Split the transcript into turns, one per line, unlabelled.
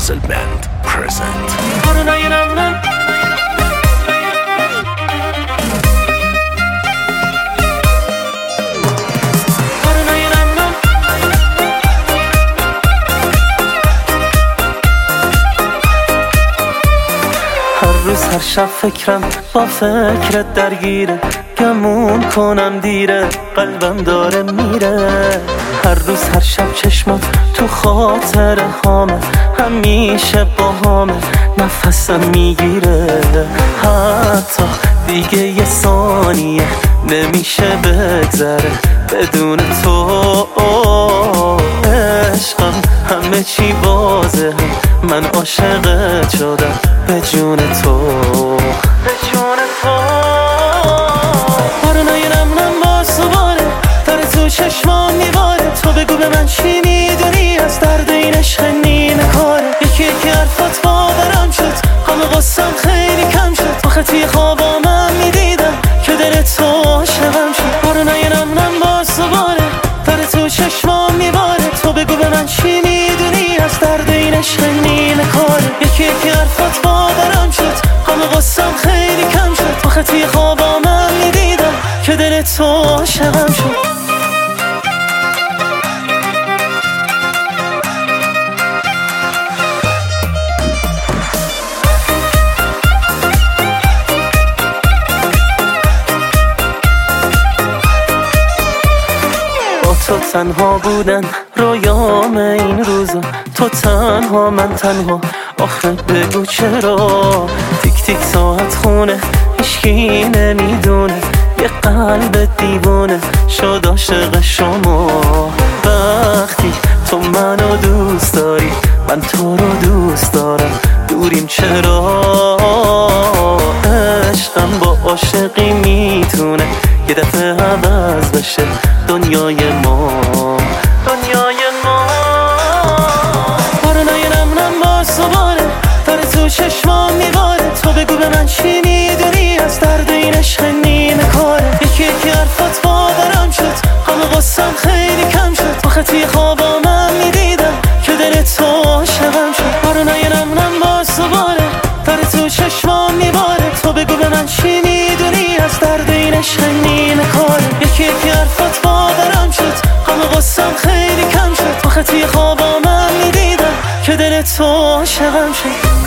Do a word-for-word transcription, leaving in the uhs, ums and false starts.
Puzzle Band present.
هر روز هر شب فکرم با فکرت درگیره، گمون کنم دیره، قلبم داره میره. هر روز هر شب چشمات تو خاطر هامه، همیشه با هامه، نفسم میگیره. حتی دیگه یه ثانیه نمیشه بگذره بدون تو. عشقم همه چی واضحه، من عاشقت شدم به جون تو، به جون تو. بارونای نم نم با سواره داره تو چشمان میباره، تو بگو به من چی میدونی از درد این عشق نیمه کاره. یکی یکی حرفات باورم شد، همه قصم خیلی کم شد، آخه توی خوابا من میدیدم که دل تو عاشقم شد. بارونای نم نم با سواره داره تو چشمان میباره، تو بگو به من چی میدونی از درد این عشق نیمه کاره. یکی یکی حرفات باورم شد، همه قصم خیلی کم شد، آخه توی خوابا من میدیدم که دل تو عاشقم شد. تو تنها بودن رویام این روزا، تو تنها من تنها، آخه بگو چرا. تیک تیک ساعت خونه هیچکی نمیدونه، یه قلب دیوونه شد عاشق شما. وقتی تو منو دوست داری من تو رو دوست دارم، دوریم چرا. عشقم با عاشقی میتونه یه دفعه عوض بشه دنیای ما، دنیای ما. بارونای نم نم با سواره داره تو چشمان میباره، تو بگو به من چی میدونی از درد این عشق نیمه کاره. یکی یکی حرفات باورم شد، همه قصم خیلی کم شد، آخه توی خوابا من میدیدم که دل تو عاشقم شد. بارونای نم نم با سواره داره تو چشمان میباره، تو بگو به من چی میدونی از درد این عشق نیمه کاره. یکی یکی حرفات باورم شد، همه قصم خیلی کم شد، آخه توی خوابا من میدیدم که دل تو عاشقم شد.